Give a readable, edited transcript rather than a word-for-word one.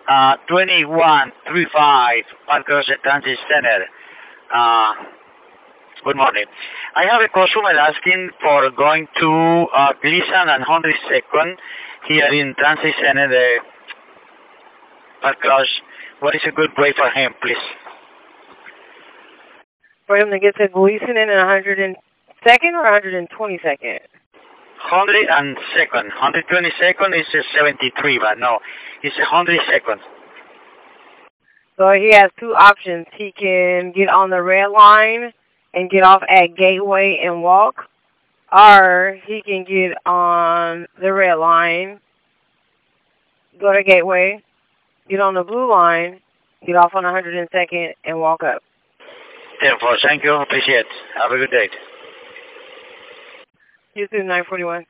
2135 Parkcross Transit Center. Good morning. I have a customer asking for going to Gleason and 102nd here in Transit Center, the Parkcross. What is a good way for him, please? For him to get to Gleason in 102nd or 122nd? 102nd. 122nd is 73, but no, it's 102nd. So he has two options. He can get on the red line and get off at Gateway and walk, or he can get on the red line, go to Gateway, get on the blue line, get off on 102nd, and walk up. Therefore, thank you. Appreciate it. Have a good day. You too, 941.